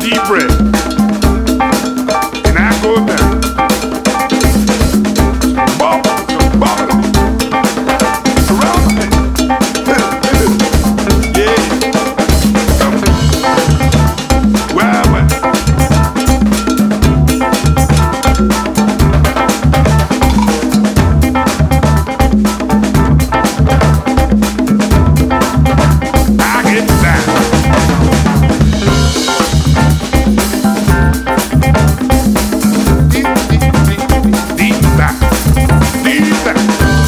deep breath, and I go down. Bubble around my head. Yeah. Well. I get down. Deep down. Deep down.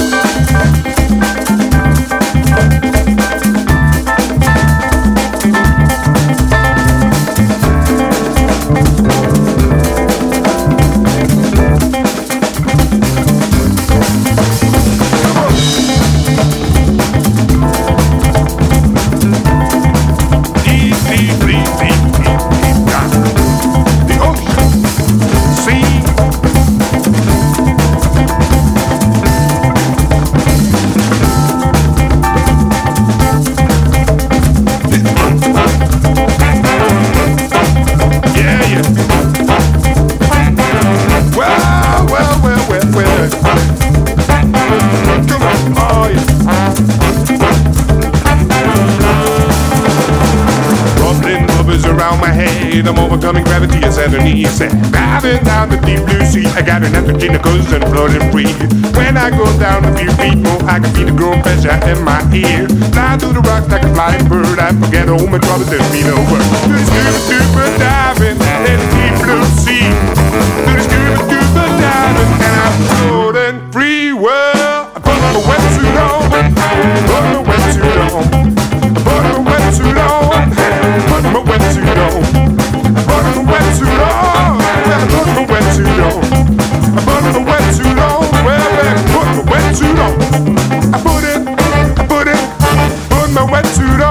Around my head, I'm overcoming gravity as underneath. Diving down the deep blue sea, I got an nitrogen and floating free. When I go down a few feet more, I can feel the growing pressure in my ear. Fly through the rocks like a flying bird, I forget all my troubles, there's me no work. Do the scuba diving in the deep blue sea. Do the scuba diving and I'm floating free. Well, I put my wetsuit on, put my wetsuit on, put my wetsuit on. Put my wetsuit on. Put my wetsuit on. Put my wetsuit on. Put my wetsuit on. Well, put my wetsuit on. Put my wetsuit on.